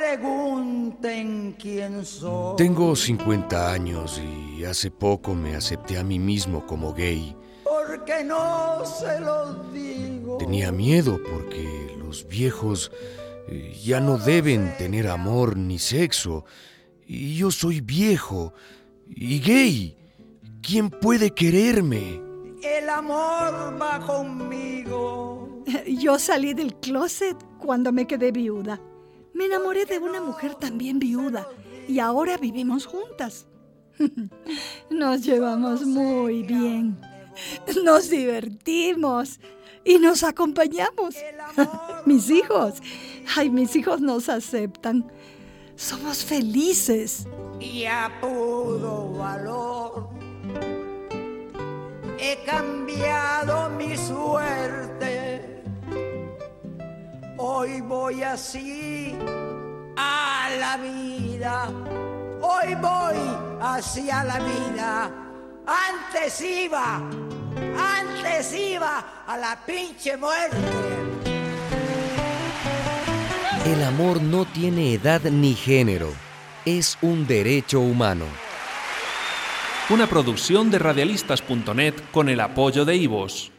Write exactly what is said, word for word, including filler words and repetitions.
pregunten quién soy. Tengo cincuenta años y hace poco me acepté a mí mismo como gay. Porque no se los digo. Tenía miedo porque los viejos eh, ya no deben tener amor ni sexo. Y yo soy viejo y gay. ¿Quién puede quererme? El amor va conmigo. Yo salí del closet cuando me quedé viuda. Me enamoré de una mujer también viuda y ahora vivimos juntas. Nos llevamos muy bien. Nos divertimos y nos acompañamos. Mis hijos, ay, mis hijos nos aceptan. Somos felices. Y a puro valor he cambiado mi suerte. Hoy voy así a la vida. Hoy voy hacia la vida. Antes iba, antes iba a la pinche muerte. El amor no tiene edad ni género. Es un derecho humano. Una producción de radialistas punto net con el apoyo de Ivos.